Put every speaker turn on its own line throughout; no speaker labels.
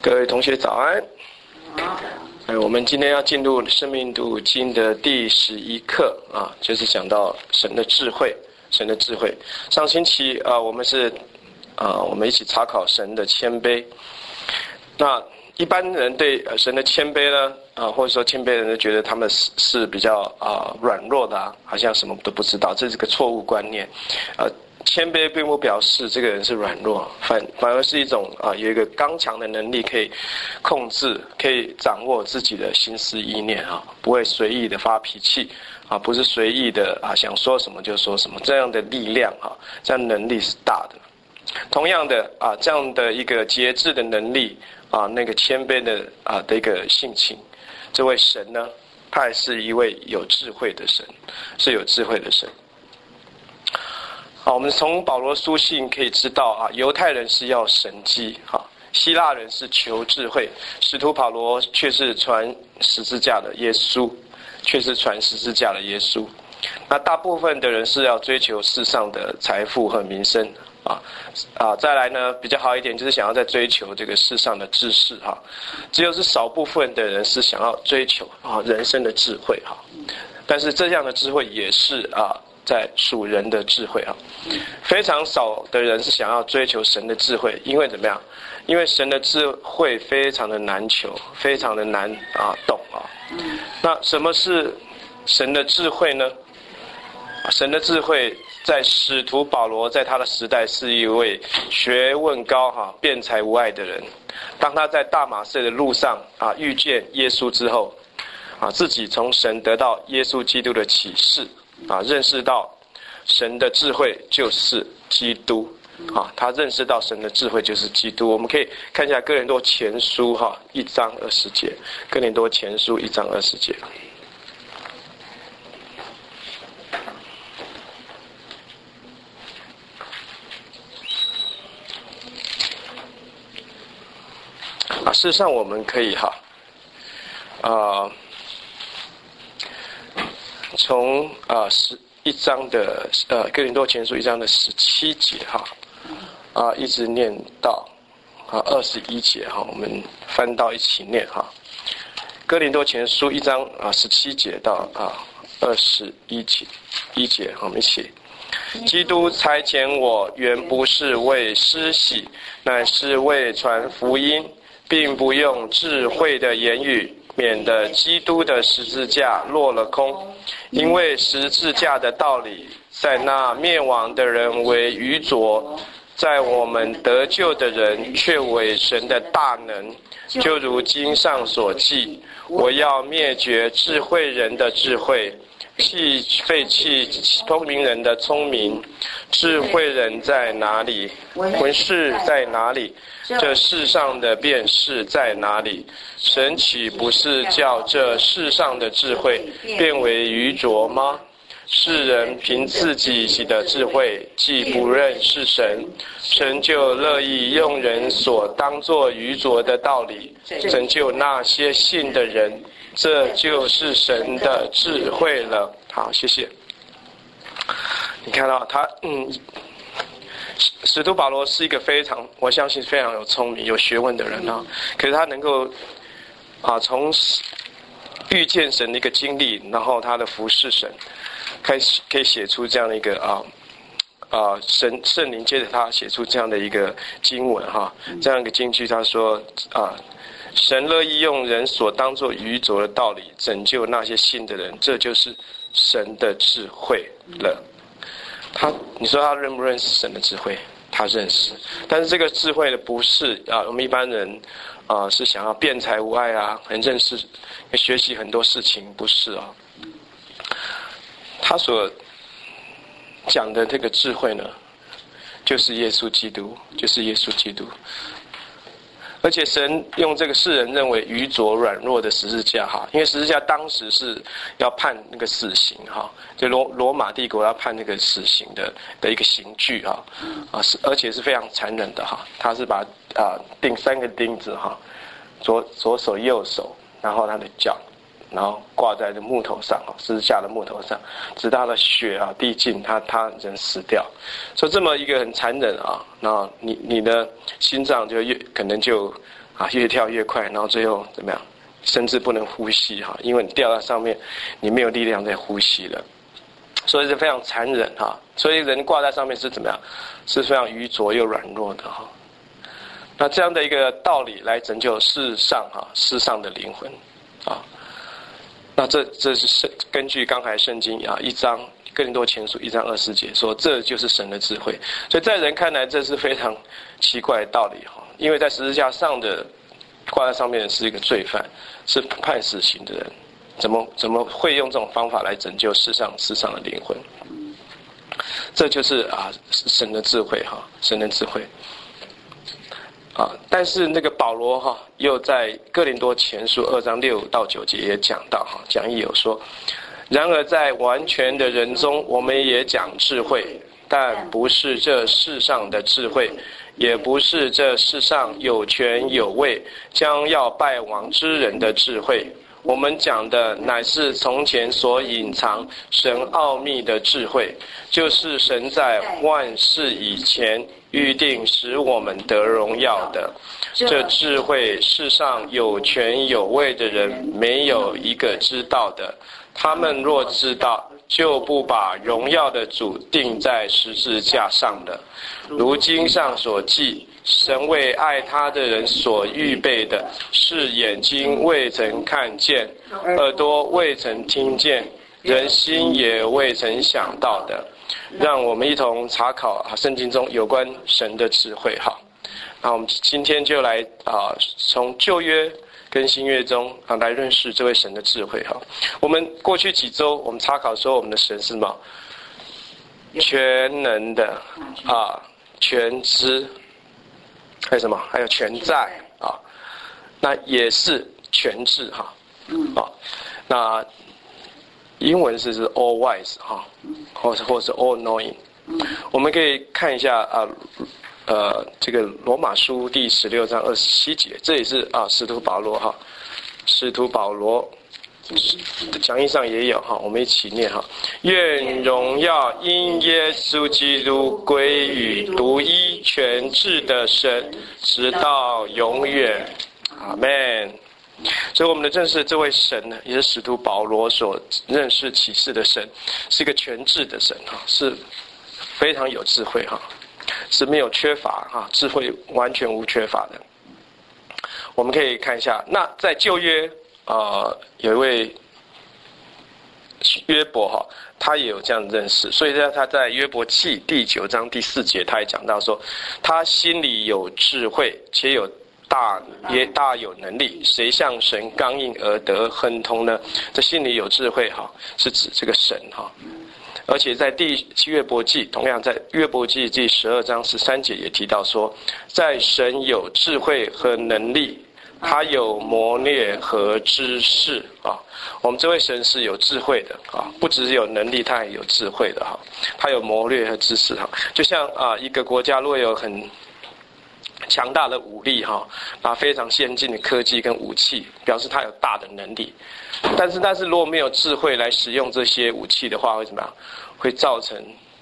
各位同学早安。我们今天要进入《生命读经》的第11课啊，就是讲到神的智慧，神的智慧。上星期我们一起查考神的谦卑。那一般人对神的谦卑呢，或者说谦卑人都觉得他们是比较软弱的好像什么都不知道，这是个错误观念。谦卑并不表示这个人是软弱，反而是一种有一个刚强的能力，可以控制，可以掌握自己的心思意念不会随意的发脾气不是随意的想说什么就说什么，这样的力量这样的能力是大的。同样的这样的一个节制的能力那个谦卑的一个性情，这位神呢，他也是一位有智慧的神，是有智慧的神。我们从保罗书信可以知道犹太人是要神迹希腊人是求智慧，使徒保罗却是传十字架的耶稣，那大部分的人是要追求世上的财富和名声再来呢，比较好一点就是想要在追求这个世上的知识只有是少部分的人是想要追求人生的智慧但是这样的智慧也是在属人的智慧非常少的人是想要追求神的智慧，因为怎么样？因为神的智慧非常的难求，非常的难懂那什么是神的智慧呢？神的智慧在使徒保罗在他的时代是一位学问高辩才无碍的人。当他在大马色的路上遇见耶稣之后自己从神得到耶稣基督的启示认识到神的智慧就是基督他认识到神的智慧就是基督。我们可以看一下哥林多前书1章20节，哥林多前书1章20节。事实上我们可以从1章的哥林多前书1章的17节一直念到21节我们翻到一起念哥林多前书1章17节到21节我们一起。基督差遣我原不是为施洗，乃是为传福音，并不用智慧的言语，免得基督的十字架落了空。因为十字架的道理在那灭亡的人为愚拙，在我们得救的人却为神的大能。就如经上所记，我要灭绝智慧人的智慧，废弃聪明人的聪明。智慧人在哪里？文士在哪里？这世上的辨识在哪里？神岂不是叫这世上的智慧变为愚拙吗？世人凭自己的智慧既不认识神，神就乐意用人所当作愚拙的道理拯救那些信的人，这就是神的智慧了。好，谢谢。你看到他使徒保罗是一个我相信非常有聪明有学问的人可是他能够从遇见神的一个经历，然后他的服侍神，可以写出这样的一个圣灵接着他写出这样的一个经文这样一个经句，他说神乐意用人所当作愚拙的道理拯救那些信的人，这就是神的智慧了。你说他认不认识神的智慧？他认识，但是这个智慧呢，不是我们一般人是想要辩才无碍很认识学习很多事情，不是他所讲的这个智慧呢，就是耶稣基督，而且神用这个世人认为愚拙软弱的十字架因为十字架当时是要判那个死刑就罗马帝国要判那个死刑的一个刑具而且是非常残忍的他是把钉3个钉子左手右手，然后他的脚，然后挂在这木头上十字架的木头上，直到他的血滴尽，他人死掉。所以这么一个很残忍然后你的心脏就可能就越跳越快，然后最后怎么样，甚至不能呼吸因为你掉在上面，你没有力量再呼吸了，所以是非常残忍所以人挂在上面是怎么样，是非常愚拙又软弱的那这样的一个道理来拯救世上的灵魂那这是根据刚才圣经1章哥林多前书1章20节说，这就是神的智慧。所以在人看来这是非常奇怪的道理因为在十字架上的挂在上面的是一个罪犯，是判死刑的人，怎么会用这种方法来拯救世上的灵魂？这就是神的智慧神的智慧但是那个保罗又在哥林多前书2章6到9节也讲到讲义有说，然而在完全的人中，我们也讲智慧，但不是这世上的智慧，也不是这世上有权有位将要败亡之人的智慧。我们讲的乃是从前所隐藏神奥秘的智慧，就是神在万事以前预定使我们得荣耀的。这智慧世上有权有位的人没有一个知道的，他们若知道，就不把荣耀的主钉在十字架上了。如经上所记，神为爱他的人所预备的，是眼睛未曾看见，耳朵未曾听见，人心也未曾想到的。让我们一同查考圣经中有关神的智慧那我们今天就来从旧约跟新约中来认识这位神的智慧我们过去几周我们查考说，我们的神是什么？全能的全知，还有什么？还有全在那也是全智那英文是 all wise 或是 all knowing。我们可以看一下这个罗马书第16章27节，这也是使徒保罗使徒保罗讲义上也有我们一起念愿荣耀因耶稣基督归于独一全智的神，直到永远。阿们。所以我们的认识这位神呢，也是使徒保罗所认识启示的神，是一个全智的神是非常有智慧是没有缺乏智慧完全无缺乏的。我们可以看一下，那在旧约有一位约伯他也有这样的认识，所以他在约伯记第9章第4节，他也讲到说，他心里有智慧，且也大有能力，谁向神刚硬而得亨通呢？这心里有智慧是指这个神而且在约伯记，同样在约伯记第12章13节也提到说，在神有智慧和能力，他有谋略和知识我们这位神是有智慧的不只是有能力，他也有智慧的他有谋略和知识就像一个国家如果有很强大的武力非常先进的科技跟武器，表示他有大的能力。但是如果没有智慧来使用这些武器的话，会怎么样？会造成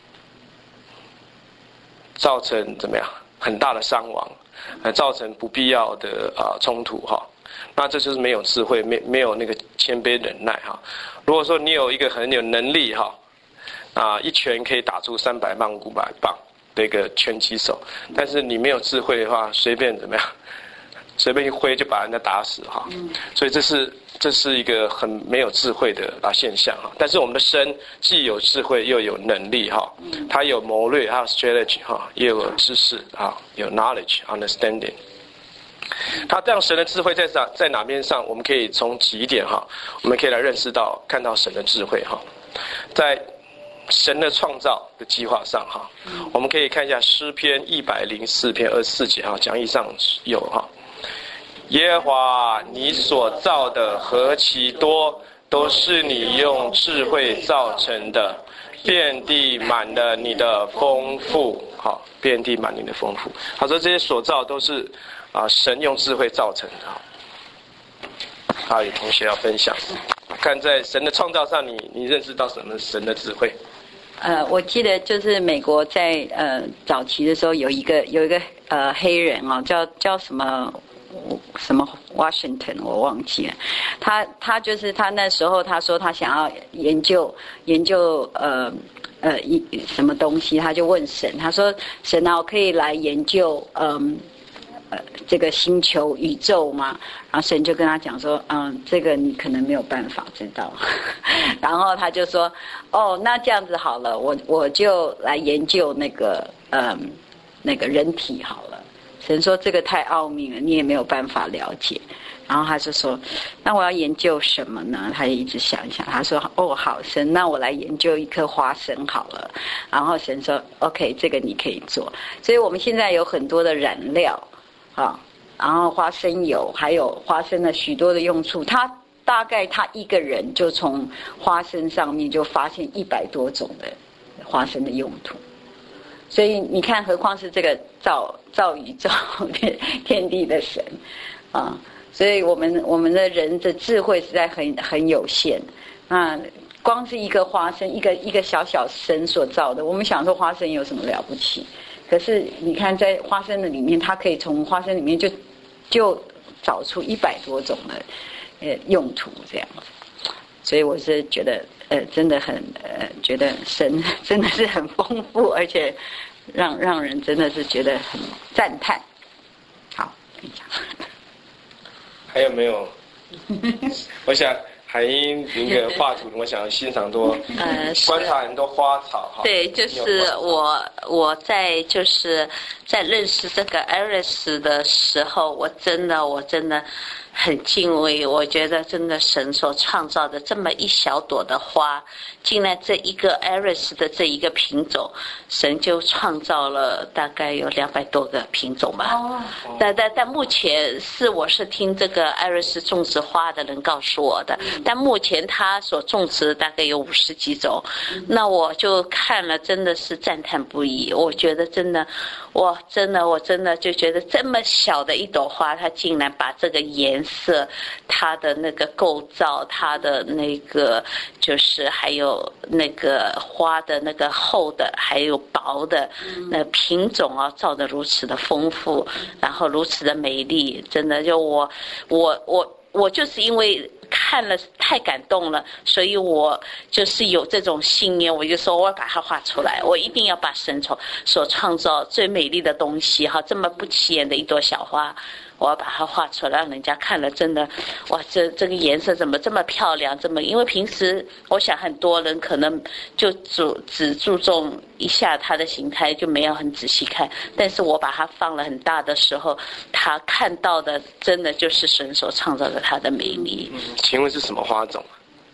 怎么样？很大的伤亡，造成不必要的冲突那这就是没有智慧，没有那个谦卑忍耐如果说你有一个很有能力一拳可以打出300磅500磅的一个拳击手，但是你没有智慧的话，随便怎么样，随便一挥就把人家打死所以这是一个很没有智慧的现象但是我们的神既有智慧又有能力他有谋略，他有 strategy 也有知识有 knowledge understanding。他这样神的智慧在哪边上？我们可以从几点我们可以来认识到看到神的智慧在神的创造的计划上我们可以看一下诗篇104篇24节讲义上有耶和华你所造的何其多，都是你用智慧造成的，遍地满了你的丰富遍地满你的丰富。他说这些所造都是神用智慧造成的有同学要分享，看在神的创造上你认识到什么神的智慧？
我记得就是美国在早期的时候有一个黑人叫什么什么 Washington 我忘记了，他就是他那时候他说他想要研究什么东西，他就问神，他说神啊，我可以来研究这个星球宇宙吗？然后神就跟他讲说，这个你可能没有办法知道。然后他就说，哦，那这样子好了，我就来研究那个人体好了。神说这个太奥秘了，你也没有办法了解。然后他就说，那我要研究什么呢？他就一直想一想，他说，哦，好，神，那我来研究一颗花生好了。然后神说 OK， 这个你可以做。所以我们现在有很多的染料然后花生油，还有花生的许多的用处，他大概他一个人就从花生上面就发现100多种的花生的用途。所以你看，何况是这个造宇宙天地的神所以我们的人的智慧实在很有限。光是一个花生，一个小小神所造的，我们想说花生有什么了不起？可是你看，在花生的里面，它可以从花生里面就找出100多种的用途这样子。所以我是觉得真的很觉得神真的是很丰富，而且让人真的是觉得很赞叹。好，跟你讲。
还有没有？我想海英一个画图，我想欣赏多观察很多花草哈。
对，就是我在就是在认识这个 Iris 的时候，我真的很敬畏。我觉得真的神所创造的这么一小朵的花，竟然这一个 Iris 的这一个品种，神就创造了大概有200多个品种吧。但目前我是听这个 Iris 种植花的人告诉我的，但目前他所种植的大概有50几种。那我就看了，真的是赞叹不已。我觉得真的，我真的就觉得这么小的一朵花，它竟然把这个颜色，它的那个构造，它的那个就是还有那个花的那个厚的还有薄的那品种造得如此的丰富，然后如此的美丽。真的就我就是因为看了太感动了，所以我就是有这种信念，我就说我要把它画出来，我一定要把神所创造最美丽的东西这么不起眼的一朵小花，我要把它画出来，让人家看了真的哇，这个颜色怎么这么漂亮，因为平时我想很多人可能就只注重一下它的形态，就没有很仔细看，但是我把它放了很大的时候，他看到的真的就是神所创造的它的美丽。
请问是什么花种？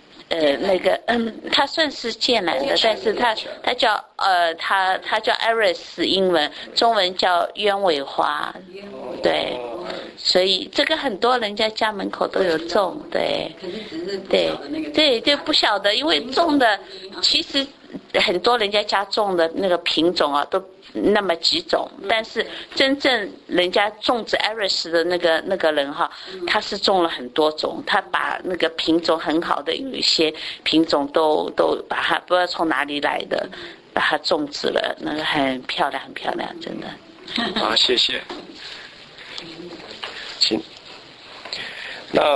它算是剑兰的，但是它叫它叫 Iris， 英文中文叫鸢尾花，对，所以这个很多人家门口都有种，对，
可是只是不晓得那个
对不晓得，因为种的其实很多人家种的那个品种都那么几种，但是真正人家种植 Iris 的那个人他是种了很多种，他把那个品种很好的有一些品种都把它不知道从哪里来的，把它种植了，那个很漂亮很漂亮，真的。
好，谢谢。行，那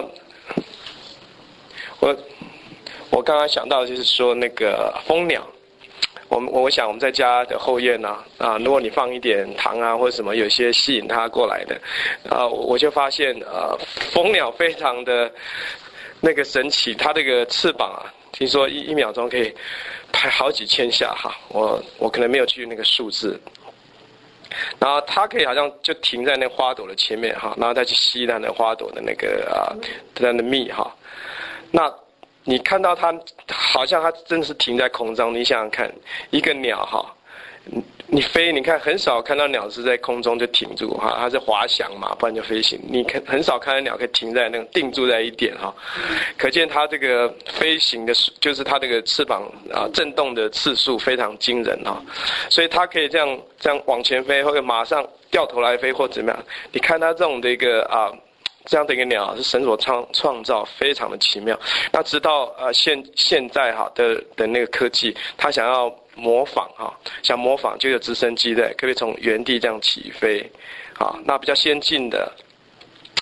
我刚刚想到就是说那个蜂鸟。我想我们在家的后院如果你放一点糖或者什么，有些吸引它过来的我就发现蜂鸟非常的那个神奇，它这个翅膀听说一秒钟可以拍好几千下我可能没有去那个数字，然后它可以好像就停在那花朵的前面然后再去吸那花朵的那个它的蜜那你看到它好像它真的是停在空中，你想想看，一个鸟你飞，你看很少看到鸟是在空中就停住它是滑翔嘛，不然就飞行。你很少看到鸟可以停在那个定住在一点可见它这个飞行的，就是它这个翅膀震动的次数非常惊人所以它可以这样往前飞，或者马上掉头来飞或怎么样。你看它这种的一个这样的一个鸟是神所创造，非常的奇妙。那直到现在的那个科技，它想要模仿想模仿就有直升机的，可以从原地这样起飞那比较先进的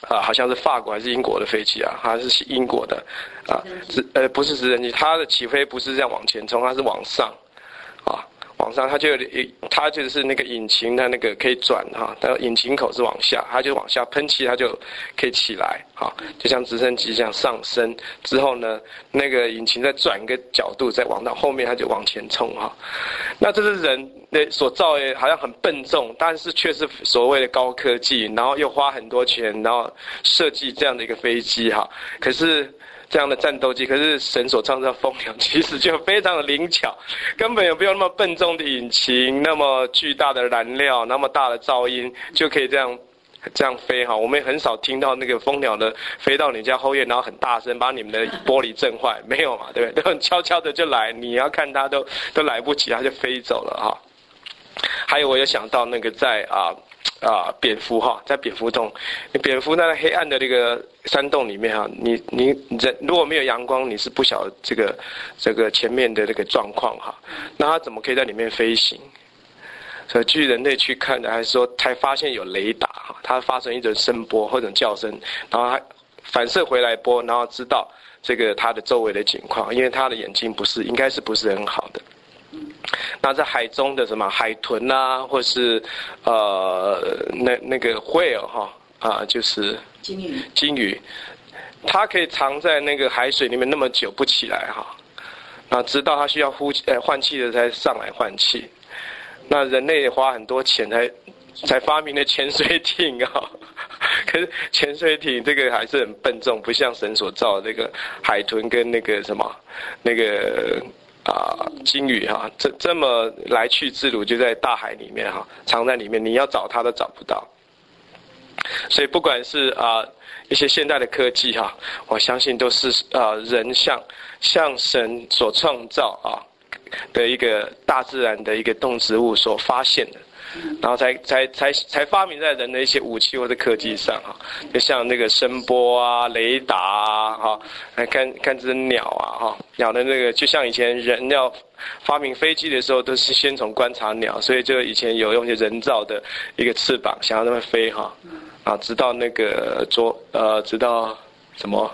好像是法国还是英国的飞机啊，它是英国的不是直升机，它的起飞不是这样往前冲，它是往上啊。往上，它就是那个引擎的那个可以转哈，但引擎口是往下，它就往下喷气，它就可以起来哈，就像直升机这样上升之后呢，那个引擎再转一个角度，再往到后面，它就往前冲哈。那这是人所造的，好像很笨重，但是却是所谓的高科技，然后又花很多钱，然后设计这样的一个飞机哈。可是这样的战斗机，可是神所创造的蜂鸟其实就非常的灵巧，根本也不用那么笨重的引擎，那么巨大的燃料，那么大的噪音，就可以这样飞哈。我们也很少听到那个蜂鸟的飞到你家后院，然后很大声把你们的玻璃震坏，没有嘛，对不对？都很悄悄的就来，你要看它都来不及，它就飞走了哈。还有我有想到那个在蝙蝠哈，在蝙蝠洞，蝙蝠在黑暗的那个山洞里面哈，你人如果没有阳光，你是不晓得这个前面的那个状况哈，那它怎么可以在里面飞行？所以据人类去看的，还是说才发现有雷达哈，它发生一种声波或者叫声，然后它反射回来波，然后知道这个它的周围的情况，因为它的眼睛应该是不是很好的。那在海中的什么海豚啊，或是那个 whale 哈就是鲸鱼，它可以藏在那个海水里面那么久不起来哈，那直到它需要换气的才上来换气。那人类也花很多钱才发明了潜水艇啊，可是潜水艇这个还是很笨重，不像神所造的这个海豚跟那个什么那个。鲸鱼哈，这么来去自如，就在大海里面哈，藏在里面，你要找它都找不到。所以不管是一些现代的科技哈，我相信都是人像神所创造的一个大自然的一个动植物所发现的。然后才发明在人的一些武器或者科技上哈，就像那个声波啊、雷达啊哈，来看这只鸟啊哈，鸟的那个就像以前人要发明飞机的时候，都是先从观察鸟，所以就以前有用一些人造的一个翅膀，想要那么飞哈，直到那个直到什么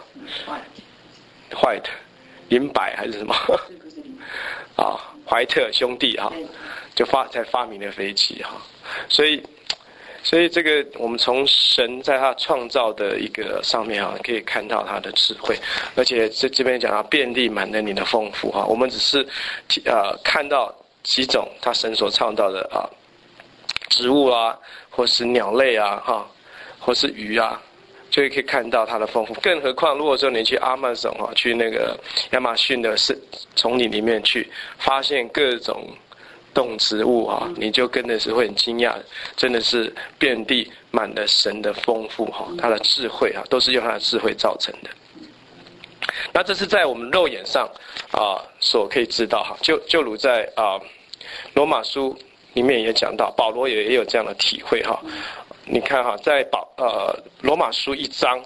White 银白还是什么怀特兄弟哈。才发明了飞机哈，所以这个我们从神在他创造的一个上面可以看到他的智慧，而且这边讲到遍地满了你的丰富哈，我们只是看到几种他神所创造的植物啊，或是鸟类啊哈，或是鱼啊，就可以看到它的丰富。更何况如果说你去Amazon去那个亚马逊的丛林里面去，发现各种动植物你就真的是会很惊讶，真的是遍地满了神的丰富他的智慧都是用他的智慧造成的。那这是在我们肉眼上所可以知道就如在罗马书里面也讲到，保罗也有这样的体会你看在罗马书1章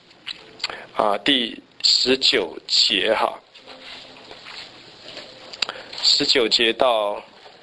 第19节19节到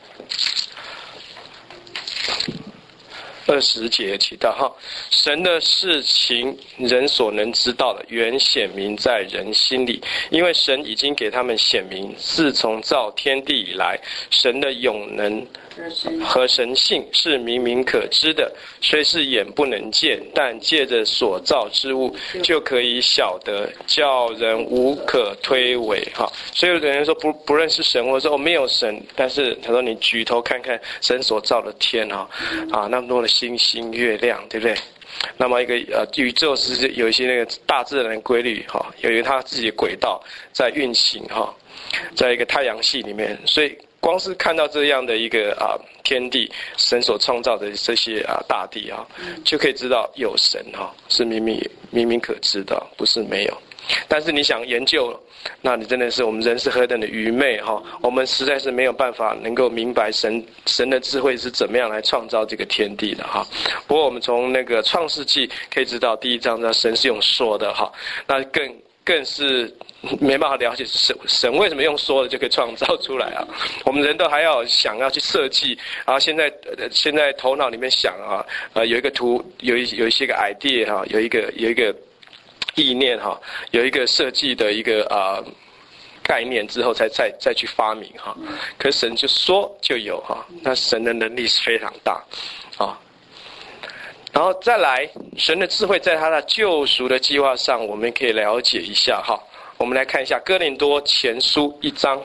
20节提到神的事情人所能知道的，原显明在人心里，因为神已经给他们显明，自从造天地以来，神的永能和神性是明明可知的，虽是眼不能见，但借着所造之物就可以晓得，叫人无可推诿所以有的人说不认识神，或者说没有神，但是他说你举头看看神所造的天那么多的星星月亮，对不对？那么一个宇宙是有一些那个大自然的规律有一个它自己的轨道在运行在一个太阳系里面，所以光是看到这样的一个天地，神所创造的这些大地就可以知道有神是明明可知的，不是没有。但是你想研究，那你真的是我们人是何等的愚昧我们实在是没有办法能够明白神的智慧是怎么样来创造这个天地的不过我们从那个创世纪可以知道，第1章神是用说的那更是没办法了解神为什么用说的就可以创造出来啊。我们人都还要想要去设计，然后现在头脑里面想啊，有一个图，有一些个 idea 哈，有一个意念哈，有一个设计的一个概念之后再去发明哈。可是神就说就有哈，那神的能力是非常大啊。然后再来，神的智慧在他的救赎的计划上，我们可以了解一下哈。我们来看一下哥林多前书1章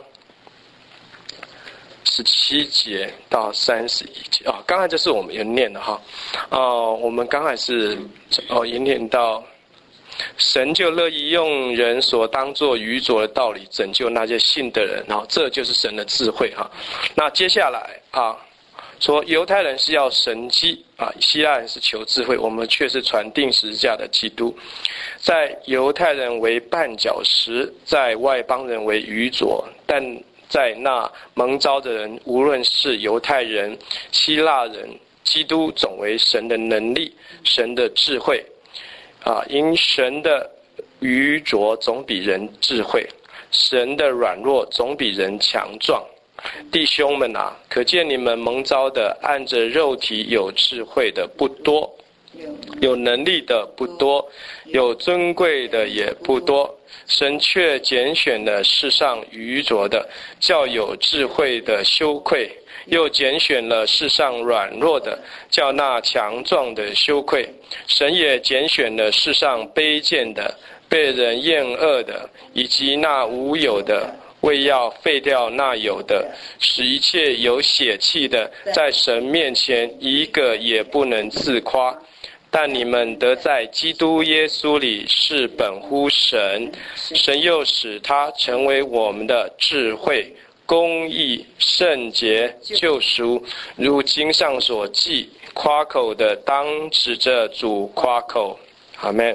17节到31节啊。刚才这是我们有念的哈。我们刚才是也念到，神就乐意用人所当作愚拙的道理拯救那些信的人，这就是神的智慧哈。那接下来说犹太人是要神迹希腊人是求智慧，我们却是传定十字架的基督。在犹太人为绊脚石，在外邦人为愚拙，但在那蒙召的人，无论是犹太人、希腊人，基督总为神的能力、神的智慧因神的愚拙总比人智慧，神的软弱总比人强壮。弟兄们可见你们蒙召的按着肉体有智慧的不多，有能力的不多，有尊贵的也不多，神却拣选了世上愚拙的，叫有智慧的羞愧，又拣选了世上软弱的，叫那强壮的羞愧。神也拣选了世上卑贱的，被人厌恶的，以及那无有的，为要废掉那有的，使一切有血气的在神面前一个也不能自夸。但你们得在基督耶稣里是本乎神，神又使他成为我们的智慧、公义、圣洁、救赎。如经上所记，夸口的当指着主夸口。阿们。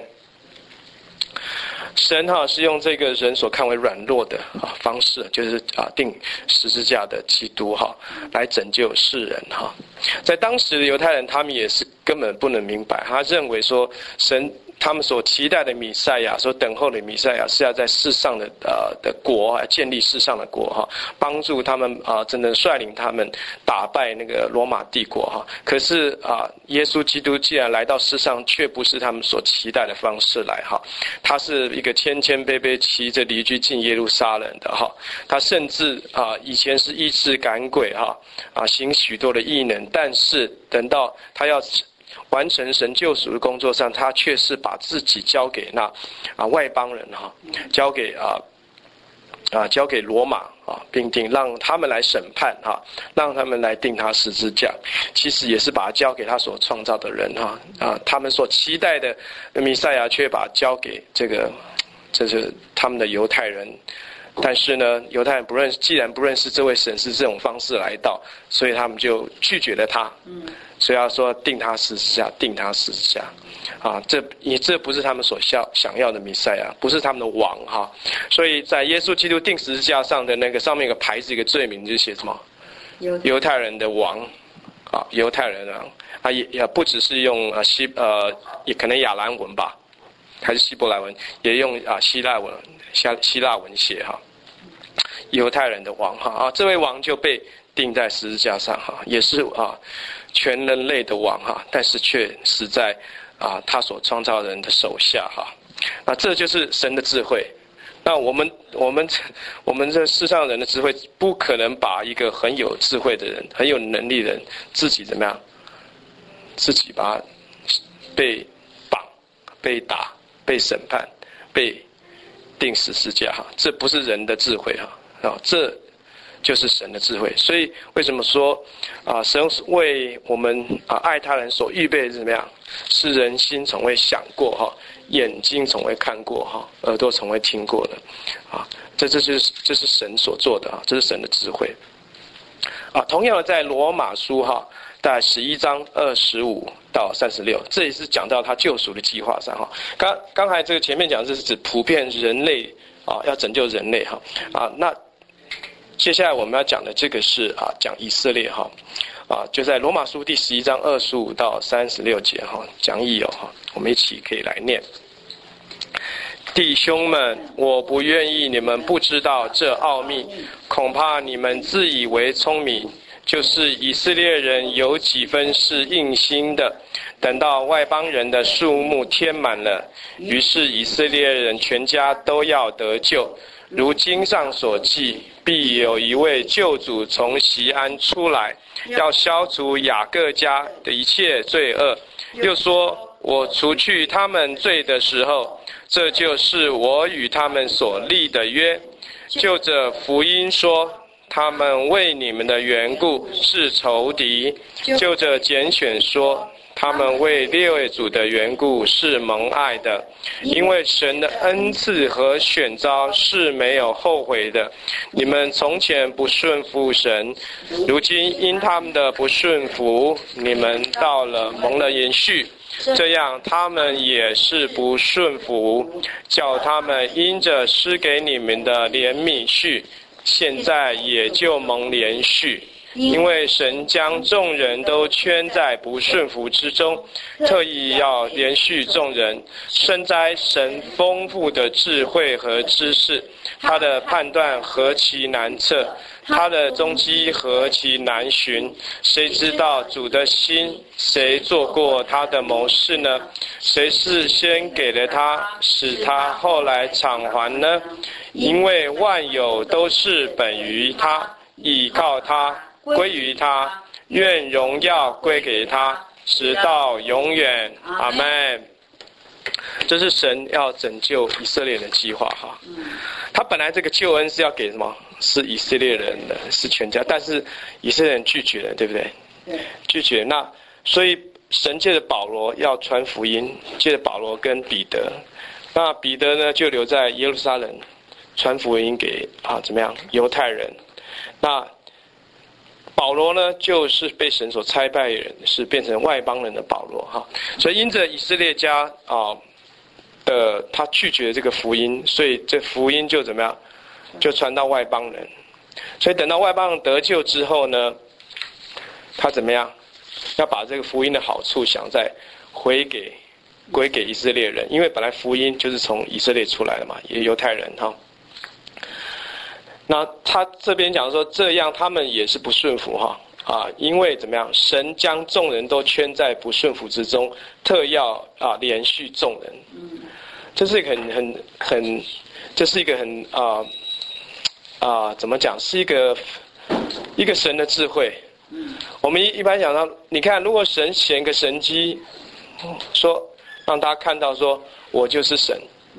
神是用这个人所看为软弱的方式，就是钉十字架的基督来拯救世人在当时的犹太人，他们也是根本不能明白，他认为说神他们所期待的弥赛亚，所等候的弥赛亚是要在世上的国建立世上的国帮助他们真的率领他们打败那个罗马帝国可是耶稣基督既然来到世上，却不是他们所期待的方式来他是一个谦谦卑卑骑着驴驹进耶路撒冷的他甚至以前是医治赶鬼行许多的异能，但是等到他要完成神救赎的工作上，他却是把自己交给那外邦人交给罗马并让他们来审判让他们来定他十字架，其实也是把他交给他所创造的人他们所期待的弥赛亚，却把他交给这是他们的犹太人。但是呢，犹太人既然不认识这位神是这种方式来到，所以他们就拒绝了他。所以要说定他十字架，定他十字架这不是他们所想要的弥赛亚，不是他们的王所以在耶稣基督定十字架上的那个上面有个牌子，一个罪名就写什么？犹太人的王犹太人也不只是用也可能亚兰文吧，还是希伯来文，也用希腊文写犹太人的王这位王就被钉在十字架上也是全人类的王但是却死在他所创造人的手下这就是神的智慧。那我们这世上人的智慧，不可能把一个很有智慧的人、很有能力的人自己怎么样，自己把他被绑、被打、被审判、被钉十字架这不是人的智慧这就是神的智慧。所以为什么说神为我们爱他人所预备的是怎么样？是人心从未想过眼睛从未看过耳朵从未听过的这是神所做的这是神的智慧同样的，在罗马书大概11章25到36，这也是讲到他救赎的计划上刚才这个前面讲的是指普遍人类要拯救人类那接下来我们要讲的这个是讲以色列就在罗马书第11章25到36节讲义我们一起可以来念。 弟兄们，我不愿意你们不知道这奥秘，恐怕你们自以为聪明。就是以色列人有几分是硬心的，等到外邦人的数目填满了，于是以色列人全家都要得救。如经上所记，必有一位救主从锡安出来，要消除雅各家的一切罪恶。又说，我除去他们罪的时候，这就是我与他们所立的约。就着福音说，他们为你们的缘故是仇敌；就着拣选说，他们为列位主的缘故是蒙爱的。因为神的恩赐和选召是没有后悔的。你们从前不顺服神，如今因他们的不顺服，你们到了蒙了延续。这样他们也是不顺服，叫他们因着施给你们的怜悯续，现在也就蒙连续。因为神将众人都圈在不顺服之中，特意要连续众人。深哉神丰富的智慧和知识，他的判断何其难测，他的踪迹何其难寻。谁知道主的心？谁做过他的谋士呢？谁是先给了他，使他后来偿还呢？因为万有都是本于他，倚靠他，归于他，愿荣耀归给他，直到永远。阿们。这是神要拯救以色列的计划哈。他本来这个救恩是要给什么？是以色列人的，是全家，但是以色列人拒绝了，对不对？拒绝。那所以神借着保罗要传福音，借着保罗跟彼得，那彼得呢就留在耶路撒冷传福音给怎么样犹太人。那保罗呢就是被神所差派的人，是变成外邦人的保罗哈。所以因着以色列家他拒绝这个福音，所以这福音就怎么样，就传到外邦人。所以等到外邦人得救之后呢，他怎么样，要把这个福音的好处想再归给以色列人，因为本来福音就是从以色列出来的嘛，也犹太人哈。那他这边讲说，这样他们也是不顺服哈因为怎么样，神将众人都圈在不顺服之中，特要连续众人。这是一个这是一个很怎么讲，是一个神的智慧。我们一般讲到，你看，如果神显个神迹，说让大家看到说我就是神，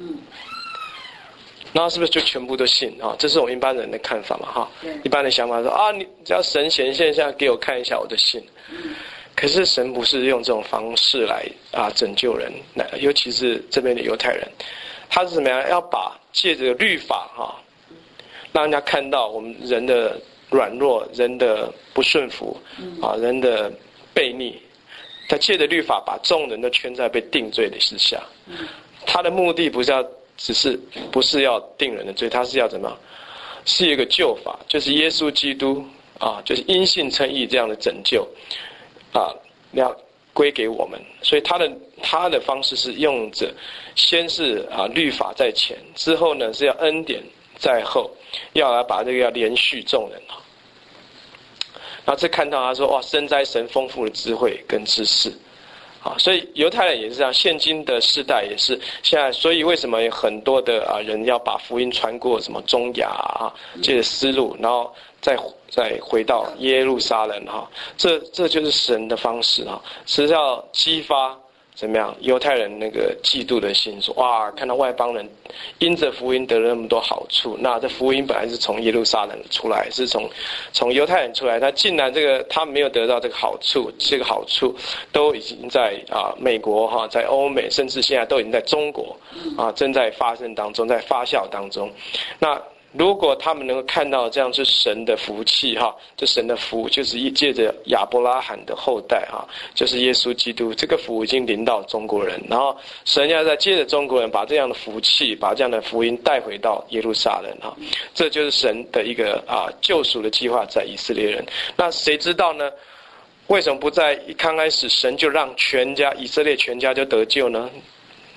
然后是不是就全部都信这是我们一般人的看法嘛一般的想法说你只要神显现一下给我看一下我就信。可是神不是用这种方式来拯救人，尤其是这边的犹太人，他是怎么样，要把借着律法让人家看到我们人的软弱，人的不顺服人的悖逆。他借着律法把众人都圈在被定罪的之下。他的目的不是要定人的罪，他是要怎么样，是一个救法，就是耶稣基督就是因信称义这样的拯救要归给我们。所以他的方式是用着先是律法在前，之后呢是要恩典在后，要来把这个要连续众人然后这看到他说哇，深哉神丰富的智慧跟知识所以犹太人也是这样，现今的世代也是现在。所以为什么有很多的人要把福音传过什么中亚借着丝路，然后再回到耶路撒冷这就是神的方式是要激发怎么样犹太人那个嫉妒的心，说哇，看到外邦人因着福音得了那么多好处，那这福音本来是从耶路撒冷出来，是从犹太人出来，他竟然他没有得到这个好处，这个好处都已经在美国在欧美，甚至现在都已经在中国正在发生当中，在发酵当中。那如果他们能够看到这样是神的福气这神的福就是借着亚伯拉罕的后代就是耶稣基督，这个福已经临到中国人，然后神要再借着中国人把这样的福气，把这样的福音带回到耶路撒冷这就是神的一个救赎的计划在以色列人。那谁知道呢？为什么不在一刚开始神就让以色列全家就得救呢？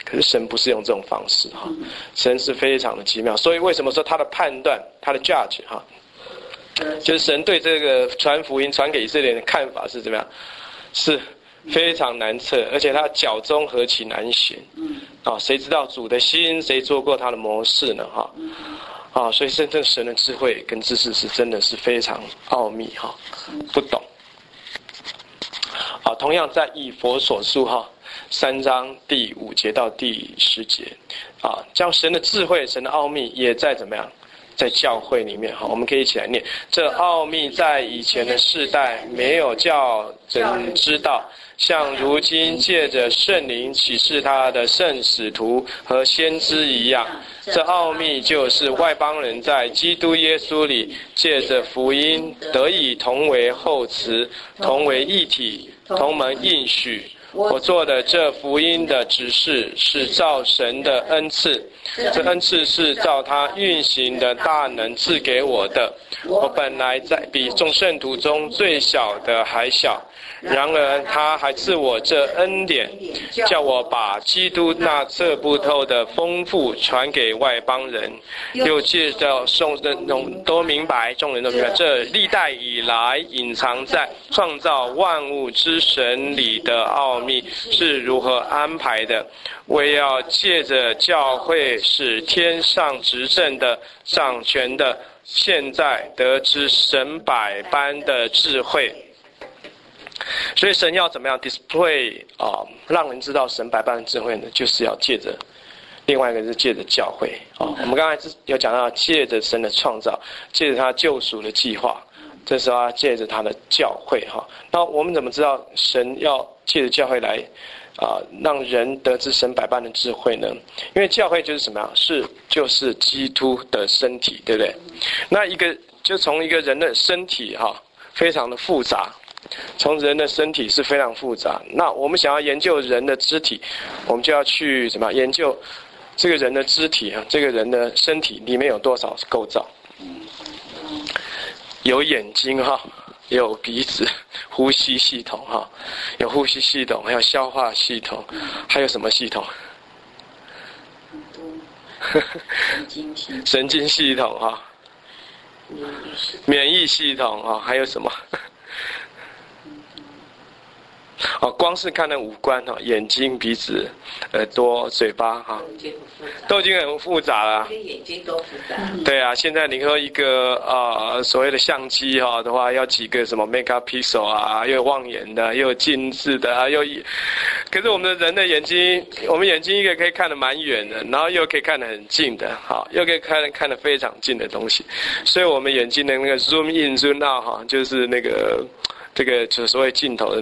可是神不是用这种方式哈，神是非常的奇妙。所以为什么说他的判断，他的 judge 哈，就是神对这个传福音传给以色列人的看法是怎么样？是非常难测，而且他脚中何其难寻啊！谁知道主的心？谁做过他的谋士呢？哈啊！所以真正神的智慧跟知识是真的是非常奥秘哈，不懂。啊，同样在以弗所书哈3章第5节到第10节啊，将神的智慧、神的奥秘也在怎么样？在教会里面哈，我们可以一起来念：这奥秘在以前的世代没有叫人知道，像如今借着圣灵启示他的圣使徒和先知一样。这奥秘就是外邦人在基督耶稣里借着福音得以同为后嗣，同为一体，同蒙应许。我做的这福音的指示是照神的恩赐，这恩赐是照他运行的大能赐给我的。我本来在比众圣徒中最小的还小，然而他还赐我这恩典，叫我把基督那测不透的丰富传给外邦人，又借着众人都明白，这历代以来隐藏在创造万物之神里的奥秘是如何安排的，为要借着教会使天上执政的掌权的现在得知神百般的智慧。所以神要怎么样 display 让人知道神百般的智慧呢？就是要借着另外一个是借着教会我们刚才有讲到借着神的创造，借着他救赎的计划，这时候他借着他的教会那我们怎么知道神要借着教会来让人得知神百般的智慧呢？因为教会就是什么样？就是基督的身体，对不对？那就从一个人的身体非常的复杂，从人的身体是非常复杂。那我们想要研究人的肢体，我们就要去怎么研究这个人的肢体这个人的身体里面有多少构造？有眼睛有鼻子，呼吸系统有呼吸系统，还有消化系统，还有什么系统？神经系统免疫系统还有什么？光是看那五官眼睛、鼻子、耳朵、嘴巴都已经很复杂了。
眼睛都复杂。
对啊，现在你说一个所谓的相机的话，要几个什么 megapixel 又有望远的，又有近视的可是我们的人的眼睛，我们眼睛一个可以看得蛮远的，然后又可以看得很近的，又可以看得非常近的东西。所以我们眼睛的那个 zoom in zoom out 就是那个。这个就是所谓镜头的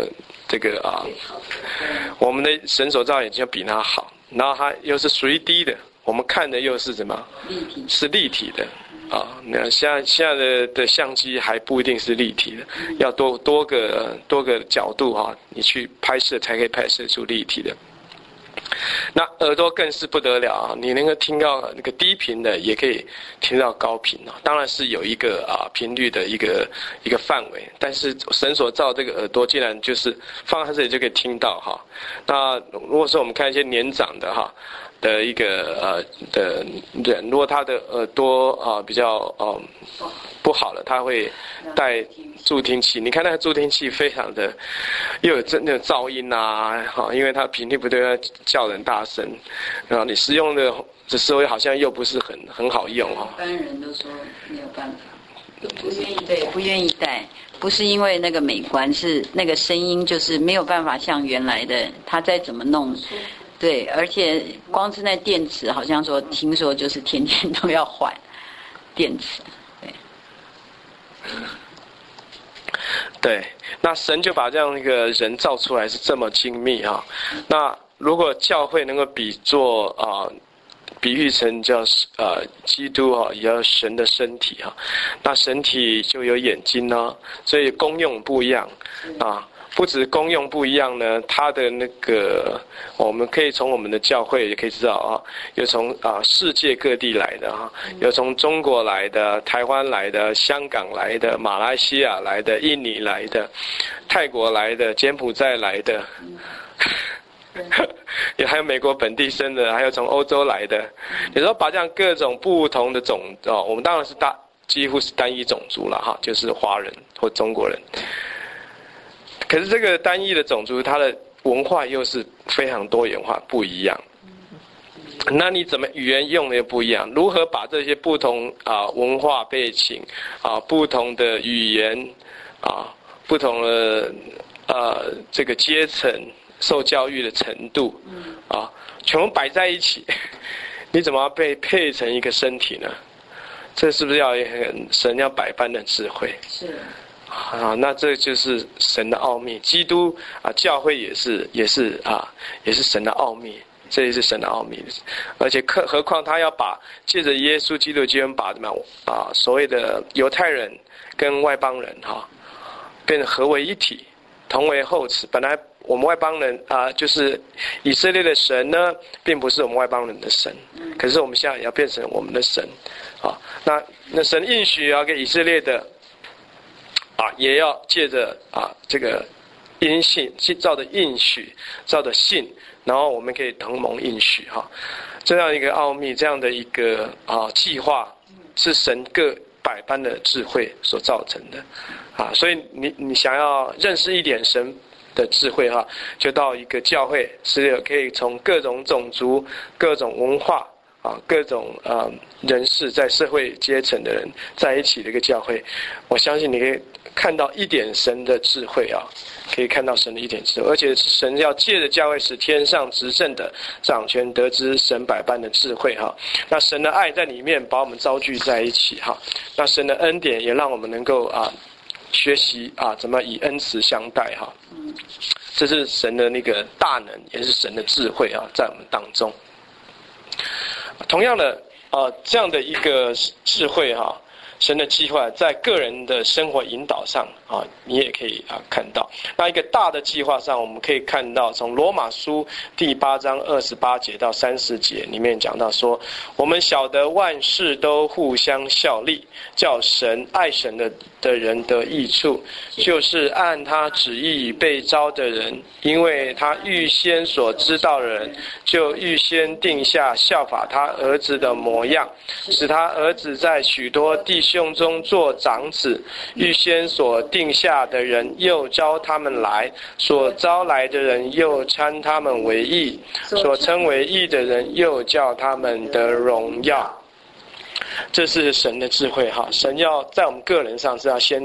我们的神所造眼睛比它好，然后它又是3D的，我们看的又是什么？是立体的那现在的相机还不一定是立体的，要多个角度你去拍摄才可以拍摄出立体的。那耳朵更是不得了你能够听到那个低频的，也可以听到高频当然是有一个频率的一个范围，但是神所造这个耳朵竟然就是放在这里就可以听到那如果说我们看一些年长的的一个的人，如果他的耳朵比较不好了，他会带助听器。你看那个助听器非常的又有那种噪音因为它频率不对，它叫人大声，然后你使用的时候好像又不是很好用
一般人都说没有办法，不愿意戴，不是因为那个美观，是那个声音就是没有办法像原来的，他再怎么弄。对，而且光是那电池，好像听说就是天天都要换电池。
对，那神就把这样一个人造出来是这么精密那如果教会能够比喻成叫基督也要神的身体那身体就有眼睛所以功用不一样不止功用不一样呢，它的那个我们可以从我们的教会也可以知道有从世界各地来的有从中国来的、台湾来的、香港来的、马来西亚来的、印尼来的、泰国来的、柬埔寨来的， 也还有美国本地生的，还有从欧洲来的。有时候把这样各种不同的我们当然是几乎是单一种族了哈，就是华人或中国人。可是这个单一的种族，它的文化又是非常多元化，不一样。那你怎么语言用的又不一样？如何把这些不同文化背景不同的语言不同的这个阶层受教育的程度全部摆在一起，你怎么被配成一个身体呢？这是不是要神要百般的智慧？
是
那这就是神的奥秘。基督教会也是神的奥秘，这也是神的奥秘。而且何况他要借着耶稣基督的救恩，把所谓的犹太人跟外邦人变得合为一体，同为后嗣。本来我们外邦人就是以色列的神呢，并不是我们外邦人的神，可是我们现在也要变成我们的神那神应许要给以色列的也要借着这个因信，照着应许，照着信，然后我们可以同蒙应许这样一个奥秘，这样的一个计划，是神各百般的智慧所造成的所以你想要认识一点神的智慧就到一个教会，是可以从各种种族、各种文化各种人士，在社会阶层的人在一起的一个教会。我相信你可以看到一点神的智慧可以看到神的一点智慧，而且神要借着教会使天上执政的掌权得知神百般的智慧那神的爱在里面把我们招聚在一起那神的恩典也让我们能够学习怎么以恩慈相待这是神的那个大能，也是神的智慧在我们当中。同样的这样的一个智慧神的计划在个人的生活引导上你也可以看到。那一个大的计划上，我们可以看到从罗马书第8章28节到30节里面讲到说，我们晓得万事都互相效力，叫神爱神的人得益处，就是按他旨意被招的人，因为他预先所知道的人，就预先定下效法他儿子的模样，使他儿子在许多弟兄中做长子。预先所定下的人，又招他们来；所招来的人，又称他们为义；所称为义的人，又叫他们得荣耀。这是神的智慧神要在我们个人上是要先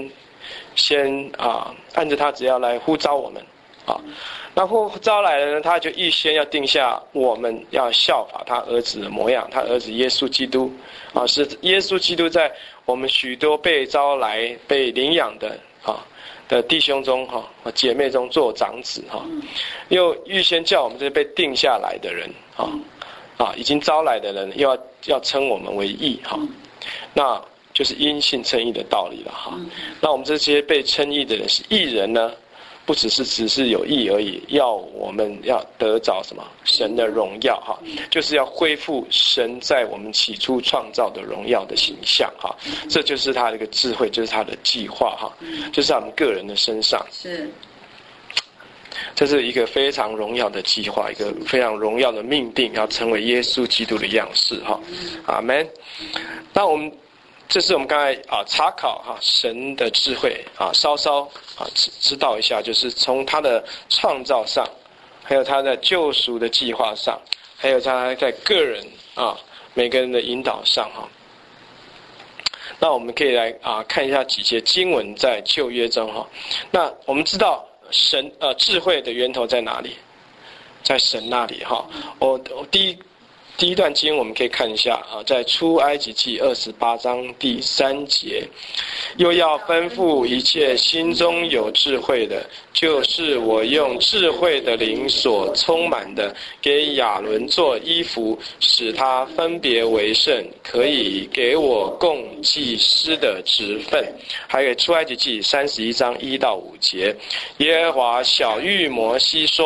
按着他只要来呼召我们那呼召来了呢，他就预先要定下我们要效法他儿子的模样，他儿子耶稣基督是耶稣基督在我们许多被招来被领养的弟兄中姐妹中做长子又预先叫我们这些被定下来的人已经招来的人又要称我们为义那就是因信称义的道理了那我们这些被称义的人是义人呢，不只是有义而已，我们要得着什么神的荣耀就是要恢复神在我们起初创造的荣耀的形象这就是他的一个智慧，就是他的计划就是在我们个人的身上。
是，
这是一个非常荣耀的计划，一个非常荣耀的命定，要成为耶稣基督的样式阿们。那这是我们刚才查考神的智慧稍稍知道一下，就是从他的创造上，还有他的救赎的计划上，还有他在个人每个人的引导上那我们可以来看一下几节经文在旧约中那我们知道神智慧的源头在哪里？在神那里我第一段经我们可以看一下在出埃及记28章第3节，又要吩咐一切心中有智慧的，就是我用智慧的灵所充满的，给亚伦做衣服，使他分别为圣，可以给我供祭司的职分。还有出埃及记31章1到5节，耶和华晓谕摩西说，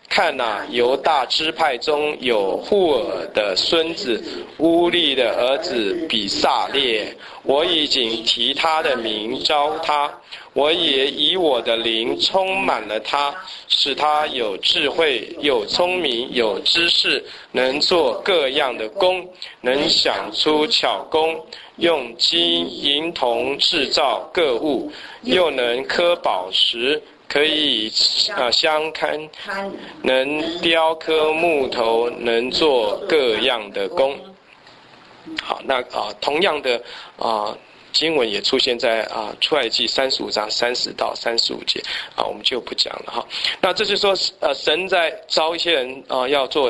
看哪，犹大支派中有户尔的孙子乌利的儿子比撒列，我已经提他的名召他，我也以我的灵充满了他，使他有智慧，有聪明，有知识，能做各样的工，能想出巧工，用金银铜制造各物，又能刻宝石，可以相看，能雕刻木头，能做各样的工。好，那同样的经文也出现在出埃及记35章30到35节我们就不讲了哈。那这就是说神在招一些人要做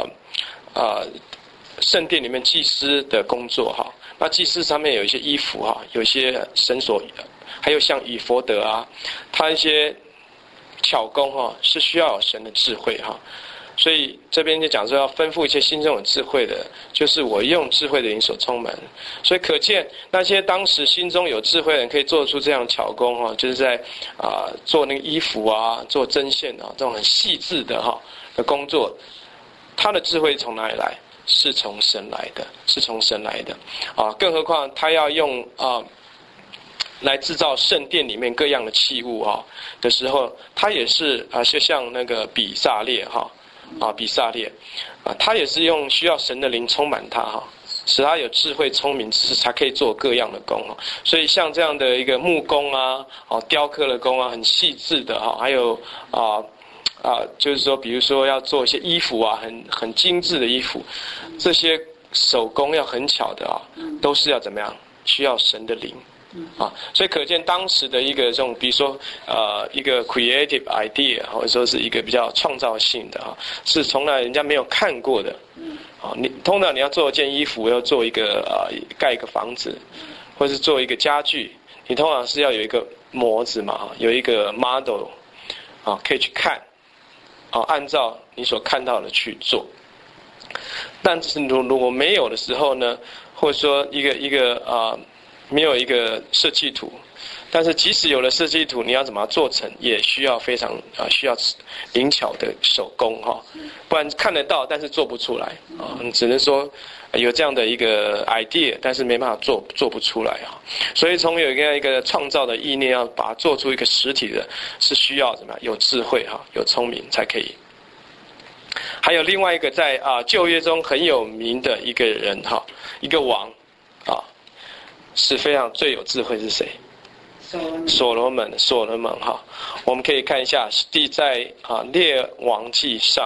圣殿里面祭司的工作哈。那祭司上面有一些衣服哈，有一些绳索，还有像以弗得他一些巧工是需要有神的智慧所以这边就讲说要吩咐一些心中有智慧的，就是我用智慧的灵所充满。所以可见那些当时心中有智慧的人可以做出这样巧工就是在做那个衣服做针线这种很细致的工作，他的智慧从哪里来？是从神来的，是从神来的更何况他要用来制造圣殿里面各样的器物的时候，他也是就像那个比撒列比撒列他也是用需要神的灵充满他使他有智慧聪明知识，才可以做各样的工所以像这样的一个木工雕刻的工很细致的还有就是说比如说要做一些衣服很精致的衣服，这些手工要很巧的都是要怎么样？需要神的灵所以可见当时的一个这种比如说一个 creative idea 或者说是一个比较创造性的是从来人家没有看过的你通常你要做一件衣服，要做一个盖一个房子，或是做一个家具，你通常是要有一个模子嘛有一个 model 可以去看按照你所看到的去做。但是如果没有的时候呢，或者说一个没有一个设计图，但是即使有了设计图，你要怎么做成，也需要非常需要灵巧的手工不然看得到但是做不出来你只能说有这样的一个 idea， 但是没办法做不出来所以从有一个创造的意念，要把它做出一个实体的，是需要怎么样？有智慧有聪明才可以。还有另外一个在旧约中很有名的一个人一个王是非常最有智慧是谁？所罗门我们可以看一下在列王记上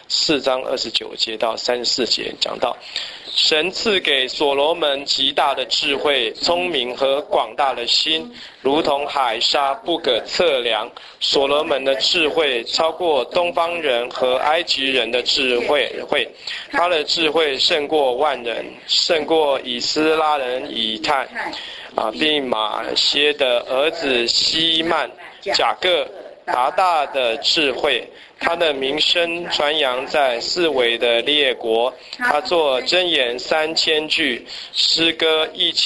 4章29节到34节讲到，神赐给所罗门极大的智慧、聪明和广大的心，如同海沙不可测量。所罗门的智慧超过东方人和埃及人的智慧，他的智慧胜过万人，胜过以斯拉人以太并马歇的儿子希曼、雅各、达大的智慧。他的名声传扬在四围的列国，他作箴言3000句，诗歌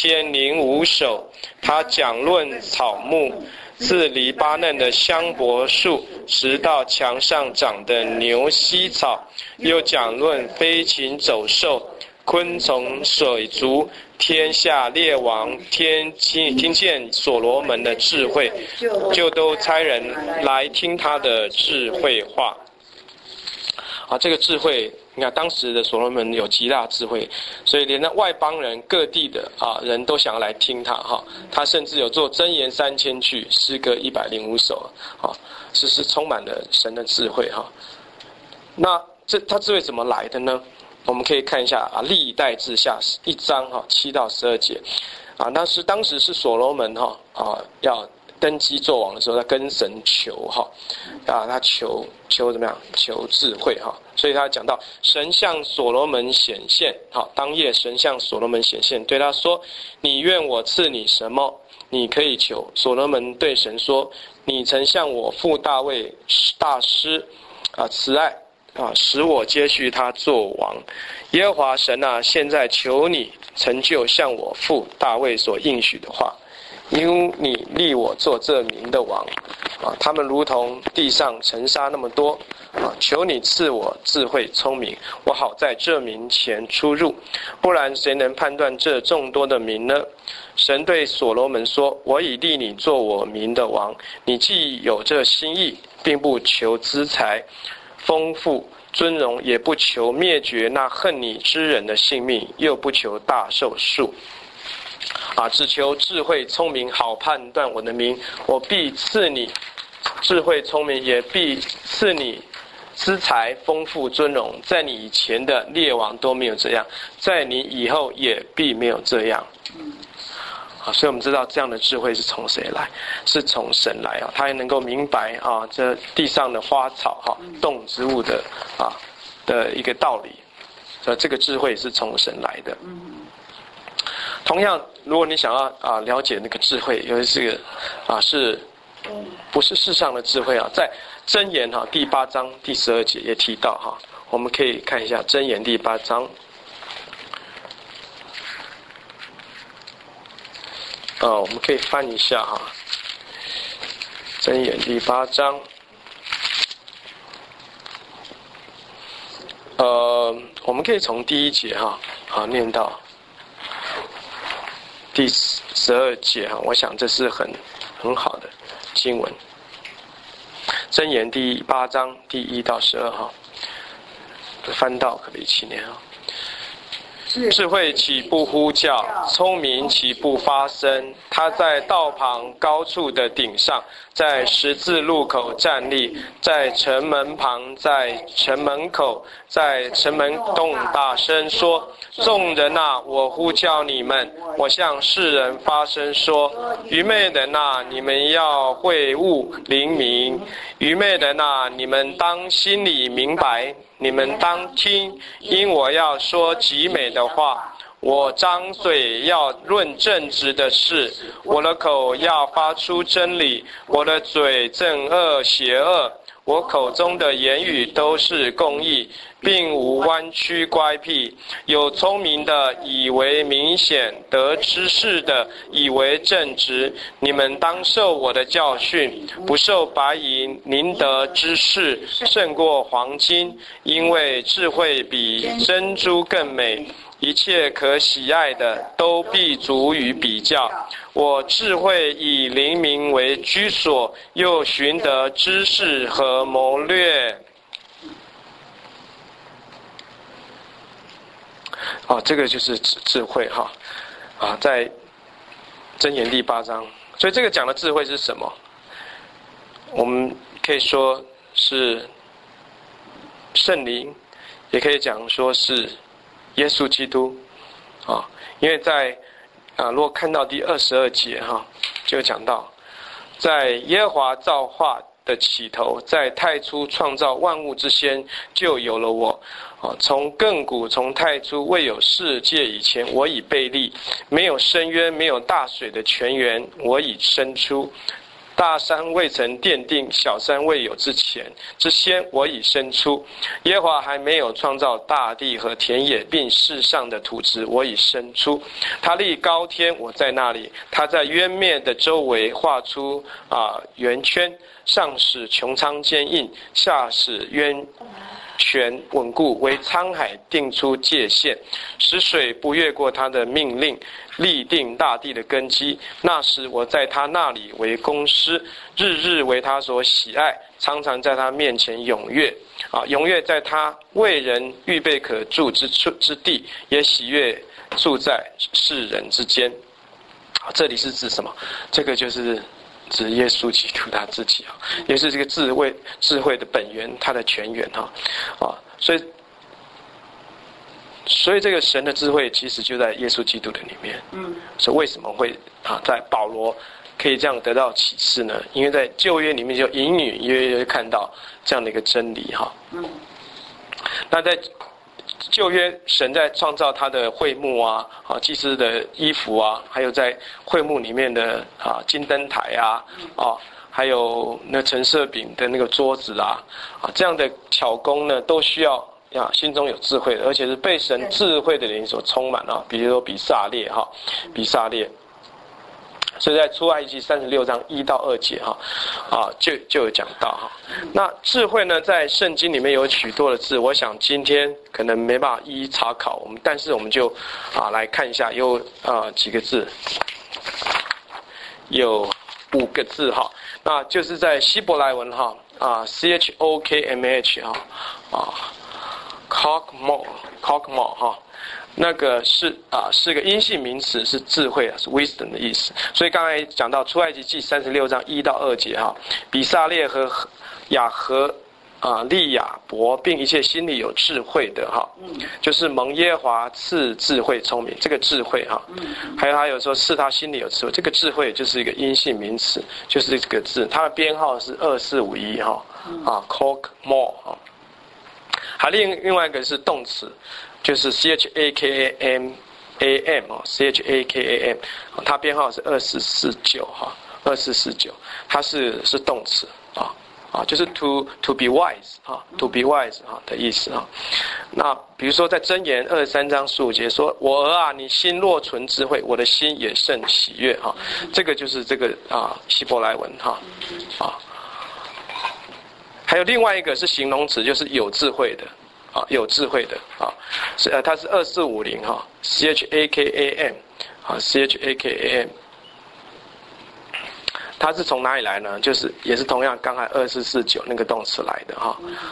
1005首。他讲论草木，自黎巴嫩的香柏树，直到墙上长的牛膝草，又讲论飞禽走兽、昆虫水族。天下列王听见所罗门的智慧，就都差人来听他的智慧话这个智慧，你看当时的所罗门有极大智慧，所以连那外邦人各地的人都想要来听他他甚至有做箴言3000句，诗歌105首是充满了神的智慧那他智慧怎么来的呢？我们可以看一下历代志下1章7到12节那是当时是所罗门要登基做王的时候，他跟神求他求怎么样？求智慧所以他讲到神向所罗门显现当夜神向所罗门显现，对他说：你愿我赐你什么？你可以求。所罗门对神说：你曾向我父大卫大施慈爱使我接续他做王。耶和华神现在求你成就向我父大卫所应许的话，因你立我做这民的王他们如同地上尘沙那么多求你赐我智慧聪明，我好在这民前出入，不然谁能判断这众多的民呢？神对所罗门说，我已立你做我民的王，你既有这心意，并不求资财丰富尊荣，也不求灭绝那恨你之人的性命，又不求大寿数只求智慧聪明，好判断我的民。我必赐你智慧聪明，也必赐你资财丰富尊荣，在你以前的列王都没有这样，在你以后也必没有这样。所以我们知道这样的智慧是从谁来？是从神来他也能够明白这地上的花草动植物的一个道理，这个智慧是从神来的。同样，如果你想要了解那个智慧，尤其是是不是世上的智慧在箴言第8章第12节也提到我们可以看一下箴言第8章。我们可以翻一下箴言第8章。我们可以从第1节念到第12节我想这是很好的经文。箴言第8章第1到12翻到可不可以一起念智慧岂不呼叫，聪明岂不发声？他在道旁高处的顶上，在十字路口站立，在城门旁，在城门口，在城门洞大声说：众人啊，我呼叫你们，我向世人发声说：愚昧人啊，你们要会悟灵明；愚昧人啊，你们当心里明白。你们当听，因我要说极美的话，我张嘴要论正直的事，我的口要发出真理，我的嘴憎恶邪恶，我口中的言语都是公义，并无弯曲乖僻。有聪明的以为明显，得知识的以为正直。你们当受我的教训，不受白银，宁得知识胜过黄金，因为智慧比珍珠更美。一切可喜爱的都必足于比较。我智慧以灵明为居所，又寻得知识和谋略。这个就是智慧在箴言第8章。所以这个讲的智慧是什么？我们可以说是圣灵，也可以讲说是耶稣基督因为在如果看到第22节就讲到，在耶和华造化的起头，在太初创造万物之先，就有了我。从亘古，从太初未有世界以前，我已被立；没有深渊，没有大水的泉源，我已生出。大山未曾奠定，小山未有之先，我已生出。耶和华还没有创造大地和田野，并世上的土质，我已生出。他立高天，我在那里；他在渊面的周围画出圆圈，上使穹苍坚硬，下使渊泉稳固，为沧海定出界限，使水不越过他的命令，立定大地的根基。那时我在他那里为工师，日日为他所喜爱，常常在他面前踊跃。踊跃在他为人预备可住之地，也喜悦住在世人之间。这里是指什么？这个就是指耶稣基督他自己也是这个智慧的本源，他的泉源所以这个神的智慧其实就在耶稣基督的里面。所以为什么会在保罗可以这样得到启示呢？因为在旧约里面就隐隐约约看到这样的一个真理那在旧约，神在创造他的会幕祭司的衣服还有在会幕里面的金灯台还有那陈设饼的那个桌子这样的巧工呢，都需要心中有智慧的，而且是被神智慧的灵所充满比如说比萨列。 所以在出埃及36章1到2节就有讲到哈。那智慧呢，在圣经里面有许多的字，我想今天可能没办法一一查考，但是我们就来看一下，有几个字，有5个字哈，那就是在希伯来文哈CHOKMH Chokmah 哈，那个是个阴性名词，是智慧是 wisdom 的意思。所以刚才讲到出埃及记36章1到2节哈，比撒列和雅和利亚伯，并一切心里有智慧的哈，就是蒙耶和华赐智慧聪明，这个智慧哈，还有说是他心里有智慧，这个智慧就是一个阴性名词，就是这个字，它的编号是2451哈Chokmah 哈。还另外一个是动词，就是 CHAKAM CHAKAM， 它编号是2449哈，2449，它是动词就是 to be wise to be wise 的意思那比如说在箴言23章15节说，我儿啊，你心若存智慧，我的心也甚喜悦这个就是这个希伯来文还有另外一个是形容词，就是有智慧的有智慧的它是2450CHAKAM CHAKAM， 它是从哪里来呢？就是也是同样刚才2449那个动词来的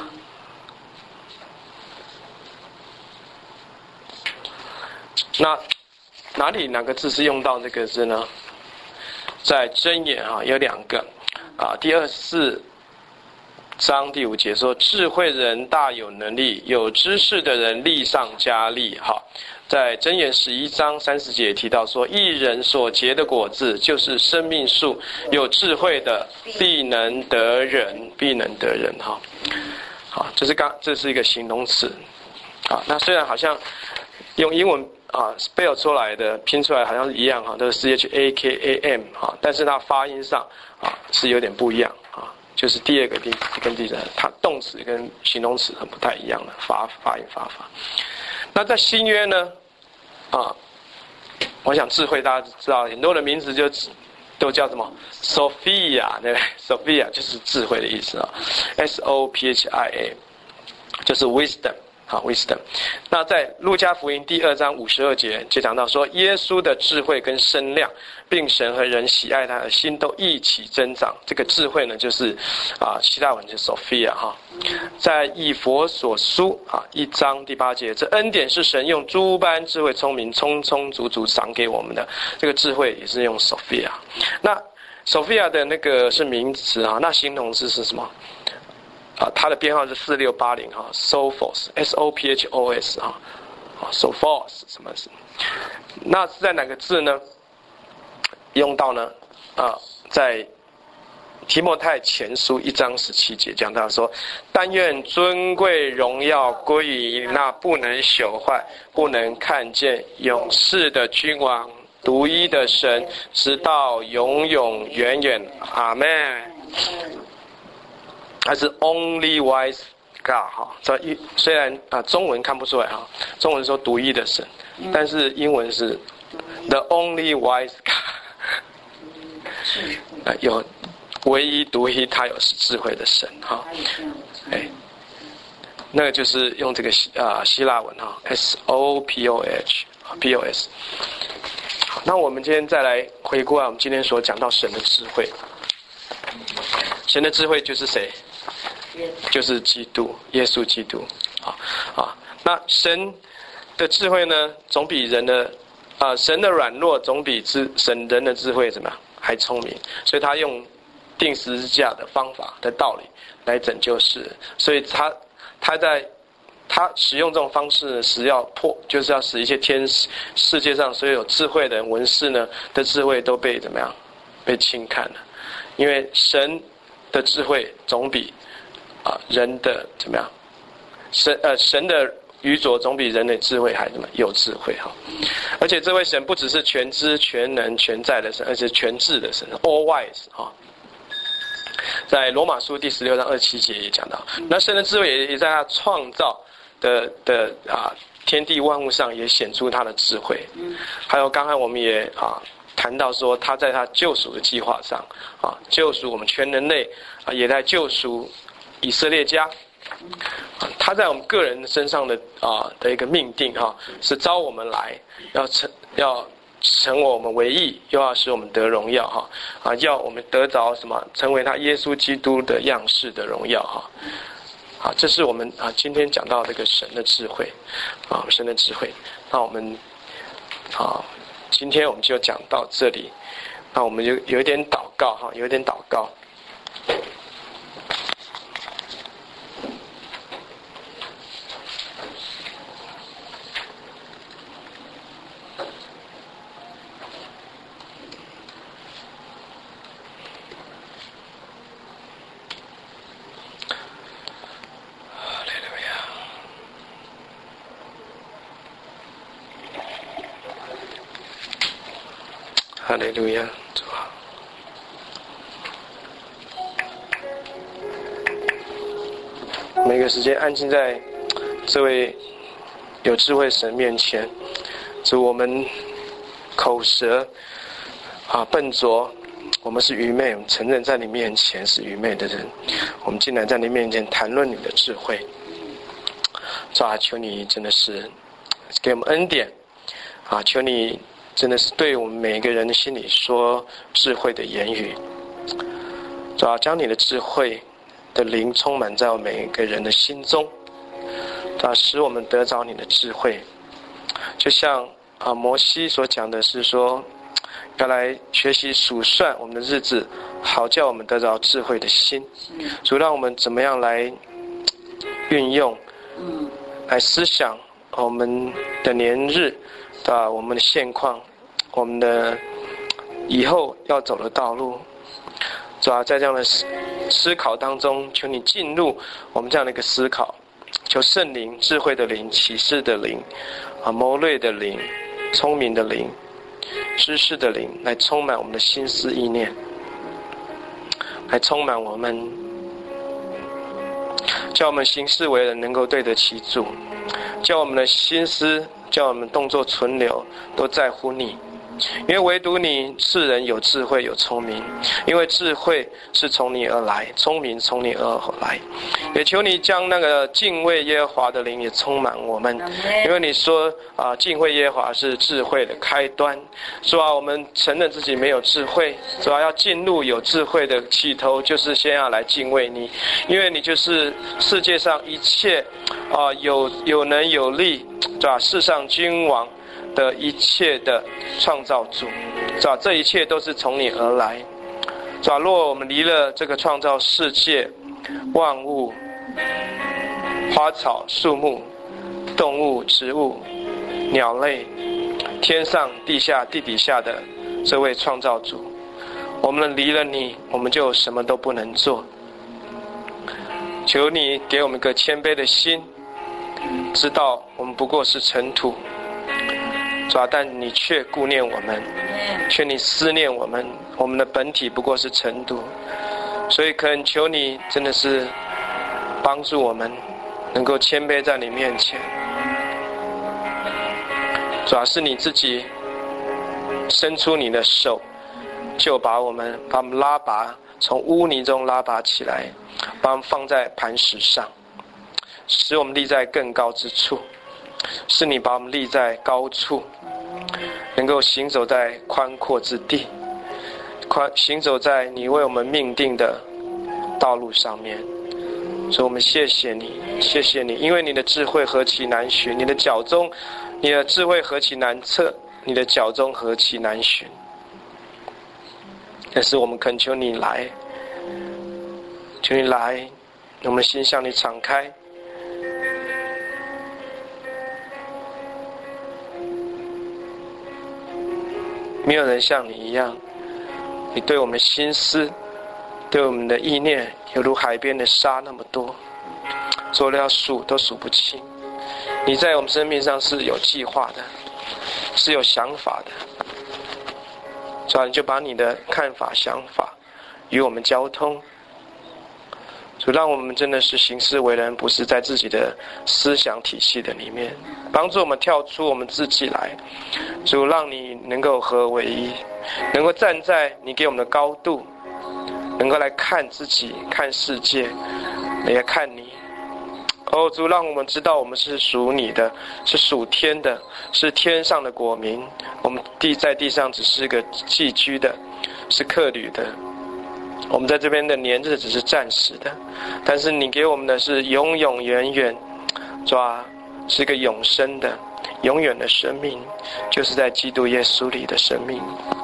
那哪个字是用到这个字呢？在箴言有2个第24章第5节说，智慧人大有能力，有知识的人力上加力在箴言11章30节也提到说，义人所结的果子就是生命树，有智慧的必能得人这是一个形容词那虽然好像用英文spell 出来的拼出来好像是一样都是 CHAKAM 但是它发音上是有点不一样就是第2个跟第3，它动词跟形容词很不太一样的发音方法。那在新约呢我想智慧大家知道，很多的名字都叫什么 Sophia 对不对？ Sophia 就是智慧的意思SOPHIA 就是 wisdom wisdom。 那在路加福音第2章52节就讲到说，耶稣的智慧跟身量，并神和人喜爱他的心都一起增长。这个智慧呢，就是希腊文就是 Sophia 在以弗所书1章第8节，这恩典是神用诸般智慧聪明充充足足赏给我们的，这个智慧也是用 Sophia。 那 Sophia 的那个是名词那形容词是什么？它的编号是4680Sophos SOPHOS Sophos 什么是？那是在哪个字呢？用到呢在提摩太前书1章17节讲到说，但愿尊贵荣耀归于那不能朽坏、不能看见、永世的君王、独一的神，直到永永远远。阿们。还是 only wise God 虽然中文看不出来中文说独一的神，但是英文是 the only wise God 有唯一独一，他有智慧的神那个就是用这个希腊文SOPOS。 那我们今天再来回顾我们今天所讲到神的智慧。神的智慧就是谁？就是基督，耶稣基督那神的智慧呢，总比人的神的软弱总比人的智慧怎么样还聪明，所以他用钉十字架的方法的道理来拯救世人。所以他使用这种方式呢，就是要使一些世界上所有智慧的人文士呢的智慧都被怎么样被轻看了，因为神的智慧总比人的怎么样？神的愚拙总比人的智慧还怎么有智慧而且这位神不只是全知全能全在的神，而且全智的神 all wise 在罗马书第16章27节也讲到，那神的智慧也在他创造的天地万物上也显出他的智慧。还有刚才我们也谈到说他在他救赎的计划上救赎我们全人类也在救赎以色列家。他在我们个人身上的一个命定是召我们来要成我们为义，又要使我们得荣耀要我们得着什么？成为他耶稣基督的样式的荣耀这是我们今天讲到这个神的智慧神的智慧。那我们今天我们就讲到这里。那我们就有一点祷告有一点祷告。哈利路亚，主啊！每个时间安静在这位有智慧神面前，主，我们口舌笨拙，我们是愚昧，我们承认在你面前是愚昧的人，我们竟然在你面前谈论你的智慧。主啊，求你真的是给我们恩典求你真的是对我们每一个人的心里说智慧的言语。主要将你的智慧的灵充满在我们每一个人的心中，使我们得着你的智慧。就像摩西所讲的是说，要来学习数算我们的日子，好叫我们得着智慧的心。主，让我们怎么样来运用来思想我们的年日我们的现况，我们的以后要走的道路。主要在这样的思考当中，求你进入我们这样的一个思考，求圣灵、智慧的灵、启示的灵谋略的灵、聪明的灵、知识的灵来充满我们的心思意念，来充满我们，叫我们行事为人能够对得起主，叫我们的心思，叫我们动作存留都在乎你。因为唯独你是人有智慧有聪明，因为智慧是从你而来，聪明从你而来。也求你将那个敬畏耶和华的灵也充满我们，因为你说敬畏耶和华是智慧的开端。说我们承认自己没有智慧，主要进入有智慧的起头，就是先要来敬畏你，因为你就是世界上一切有能有力世上君王的一切的创造主，这一切都是从你而来。若我们离了这个创造世界万物、花草树木、动物植物、鸟类、天上地下地底下的这位创造主，我们离了你，我们就什么都不能做。求你给我们一个谦卑的心，知道我们不过是尘土，但你却顾念我们，却你思念我们，我们的本体不过是尘土。所以恳求你真的是帮助我们能够谦卑在你面前。主要是你自己伸出你的手，就把我们拉拔，从污泥中拉拔起来，把我们放在磐石上，使我们立在更高之处。是你把我们立在高处，能够行走在宽阔之地，行走在你为我们命定的道路上面。所以我们谢谢你，谢谢你，因为你的智慧何其难寻，你的智慧何其难测，你的脚中何其难寻。但是我们恳求你来，求你来，我们的心向你敞开。没有人像你一样，你对我们的心思，对我们的意念，犹如海边的沙那么多，说了数都数不清。你在我们生命上是有计划的，是有想法的。所以你就把你的看法、想法与我们交通。 主，让我们真的是行事为人，不是在自己的思想体系的里面，帮助我们跳出我们自己来。主，让你能够合为一，能够站在你给我们的高度，能够来看自己，看世界，也看你。主，让我们知道我们是属你的，是属天的，是天上的国民。我们在地上只是个寄居的，是客旅的。我们在这边的年日只是暂时的，但是你给我们的是永永远远，主啊，是个永生的、永远的生命，就是在基督耶稣里的生命。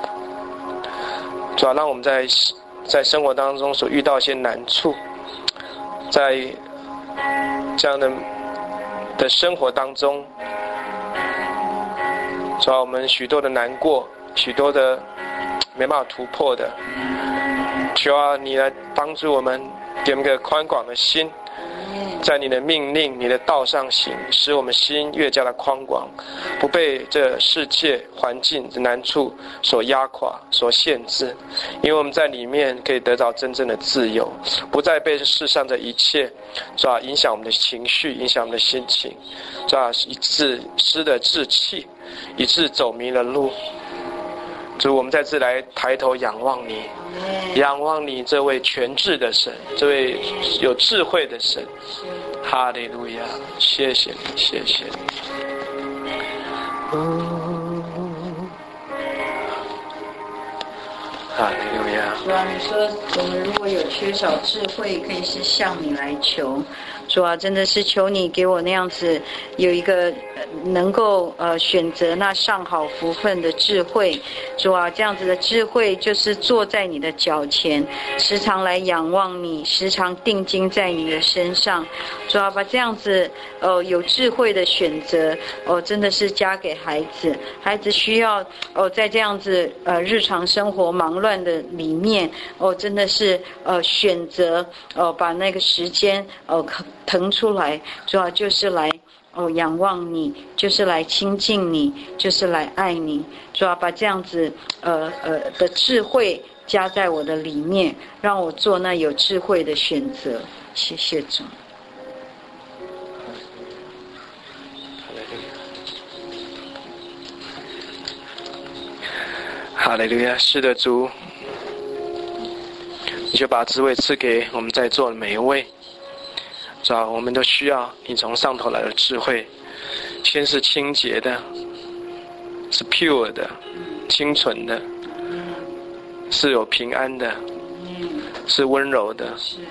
主啊，让我们在生活当中所遇到一些难处，在这样的生活当中，主啊，我们许多的难过，许多的没办法突破的，求啊，你来帮助我们，给我们个宽广的心，在你的命令、你的道上行，使我们心越加的宽广，不被这世界环境的难处所压垮、所限制。因为我们在里面可以得到真正的自由，不再被世上的一切影响我们的情绪，影响我们的心情，以致失了志气，以致走迷了路。主，我们再次来抬头仰望你，仰望你这位全智的神，这位有智慧的神。哈利路亚，谢谢你，谢谢你。哈利路亚。
主啊，你说我们如果有缺少智慧，可以是向你来求。主啊，真的是求你给我那样子有一个能够选择那上好福分的智慧。主啊，这样子的智慧就是坐在你的脚前，时常来仰望你，时常定睛在你的身上。主啊，把这样子有智慧的选择真的是加给孩子。孩子需要在这样子日常生活忙乱的里面真的是选择把那个时间腾出来。主要就是来仰望你，就是来亲近你，就是来爱你。主要把这样子的智慧加在我的里面，让我做那有智慧的选择。谢谢主。
哈利路亚，是的，主，你就把智慧赐给我们在座的每一位。主啊，我们都需要你从上头来的智慧，先是清洁的，是 pure 的，清纯的，是有平安的，是温柔的，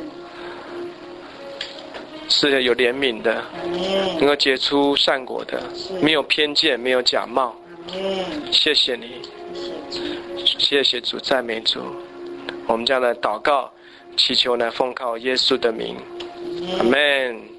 是有怜悯的，能够结出善果的，没有偏见，没有假冒。谢谢你，谢谢主，赞美主。我们这样的祷告祈求呢，奉靠耶稣的名，阿们。